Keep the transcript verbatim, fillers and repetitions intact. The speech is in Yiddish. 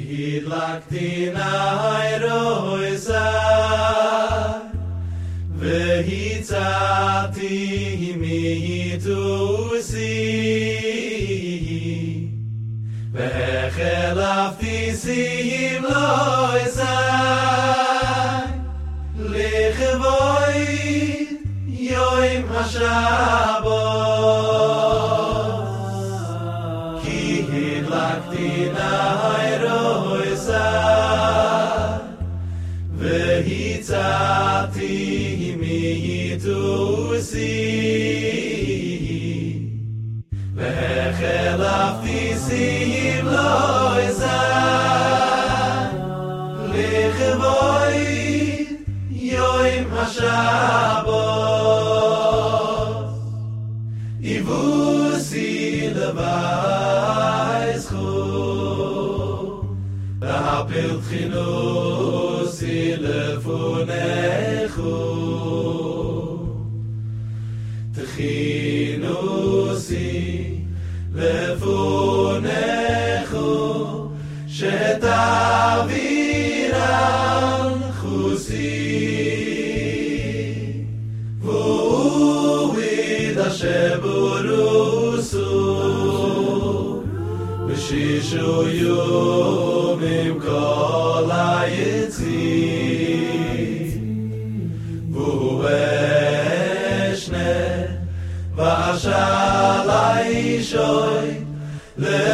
הדלקתי נר אסר והצעתי מיתוסי והחלפתי שים לא אסר לכבוד יום השבת כי הדלקתי נר אסר והצעתי מיתוסי והחלפתי שים לא אסר לכבוד יום השבת יבוסי לבייסכו והפל תחינוסי לפונכו תחינוסי לפונכו שתעבירן חוסי ואוהד אשר ברוסו ושישו יומים כל היציב ואשנה ואשאלי שוי